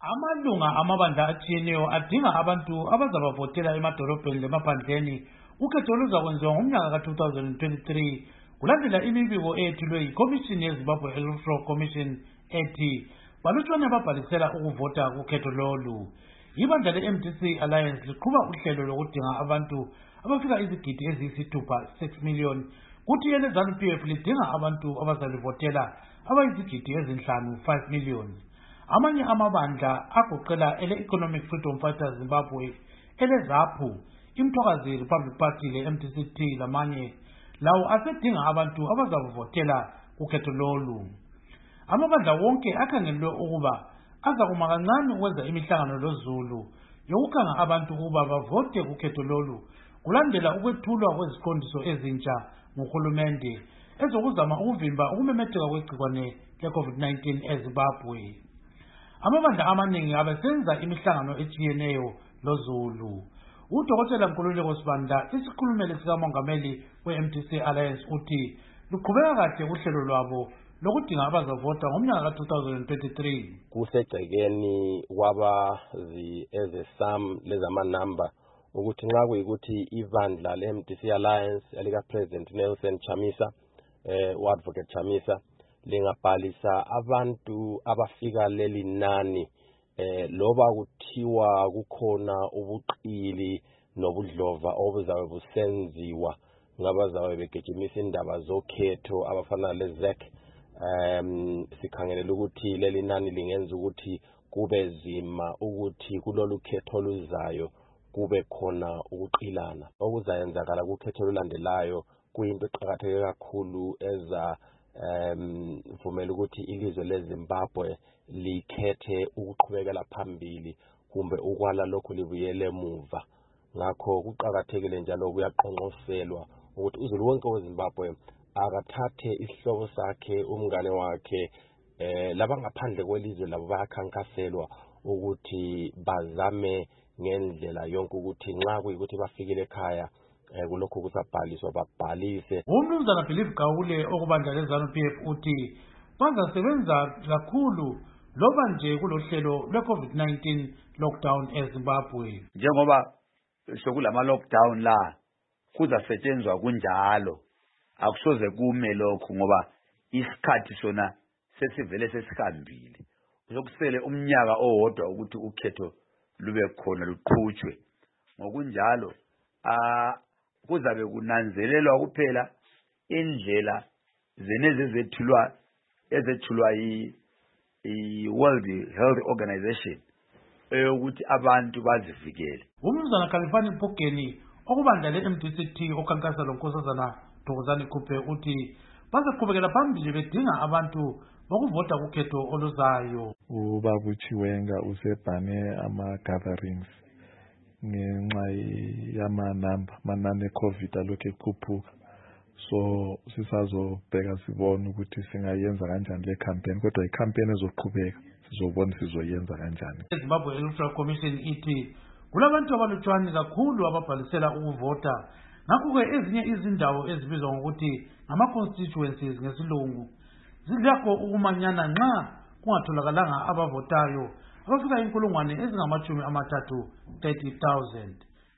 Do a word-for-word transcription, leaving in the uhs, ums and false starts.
Amalunga amabandla atshiyeneyo adinga abantu abazabavotela emadolobheni lemaphandleni ukhetho oluzakwenziwa ngomnyaka ka two thousand twenty-three kulandela imibiko eyethulwe yiKomishini yeZimbabwe Electoral Commission ethi balutshwane ababhalisela ukuvota kukhetho lolu. Ibandla le-M D C Alliance liqhuba uhlelo lokudinga abantu abafika izigidi eziyisithupha six million kuthi ele-ZANU-P F lidinga abantu abazalivotela abayizigidi ezinhlanu five million. Amanye amabandla agoqela ele-Economic Freedom Fighters Zimbabwe, ele-ZAPU, iMthwakazi Republic Party le-M D C T lamanye lawo asedinga abantu abazavotela kukhetho lolu. Amabandla wonke akhangelwe ukuba azakuma kancane ukwenza imihlangano loZulu yokukhanga abantu ukuba bavote kukhetho lolu kulandela ukwethulwa kweziqondiso ezintsha nguhulumende ezokuzama ukuvimba ukumemetheka kwegcikwane le-COVID nineteen eZimbabwe. Amabandla amaningi abesenza imihlangano etshiyeneyo loZulu. Udokotela Nkululeko Sibanda, isikhulumeli sikamongameli we-M D C Alliance, uthi luqhubeka kahle uhlelo lwabo lokudinga abazavota ngomnyaka ka two thousand twenty-three. Kusegcekeni kwabazi ezesam lezamanamba ukuthi nxa kuyikuthi ibandla le-M D C Alliance elika President Nelson Chamisa eh uAdvocate Chamisa lingabhalisa abantu abafika leli nani eh loba kuthiwa kukhona ubuqili nobudlova obuzabe busenziwa ngabazabe begejimisa indaba zokhetho abafana leZ E C. Um sikhangelela ukuthi leli nani lingenza ukuthi kube zima ukuthi kulolu khetho luzayo kube khona ukuqilana okuzayenzakala kukhetho olulandelayo kuyinto eqhakatheke kakhulu eza um vumela ukuthi ilizwe leZimbabwe likhethe ukuqhubekela phambili kumbe ukwala lokho libuyele emuva. Ngakho kuqhakathekile njalo kuyaqonqoselwa ukuthi uZulu wonke weZimbabwe akathathe isihlobo sakhe umngane wakhe eh labangaphandle kwelizwe labo bayakhankaselwa ukuthi bazame ngendlela yonke ukuthi nxa kuyikuthi bafikile ekhaya eh kulokho kusabhaliswa babhalise. Umnumzana Philip Gawule okubandla le-ZANU-P F uthi bazasebenza kakhulu loba nje kulohlelo lwe-COVID nineteen lockdown eZimbabwe. Njengoba sokulama lockdown la kuzasetshenzwa kunjalo akusoze kume lokho ngoba isikhathi sona sesivele sesikambile uzokusele umnyaka owodwa ukuthi ukhetho lube khona luqhutshwe ngokunjalo a kuzabe kunanzelelwa kuphela indlela zeneze ezethulwa ezethulwa yi i-World Health Organization ukuthi abantu bazivikele. Umnumzana Khalifani Phokeni okubandla le-M D C T okhankasa lonkosazana Thokozani Khuphe uthi bazaqhubekela phambili bedinga abantu bokuvota kukhetho oluzayo. Ubaba Chiwenga usebhane ama-gatherings ngenxa yamanamba manani e-COVID alokhu ekhuphuka, so sisazobheka sibone ukuthi singayenza kanjani le campaign, kodwa i-campaign ezoqhubeka sizobona sizoyenza kanjani. iZimbabwe Electoral Commission ithi kulabantu abalutshwane kakhulu ababhalisela ukuvota, ngakho-ke ezinye izindawo ezibizwa ngokuthi ngama-constituencies ngesilungu zilakho ukumanyana nxa kungatholakalanga abavotayo abafika inkulungwane ezingamashumi amathathu thirty thousand.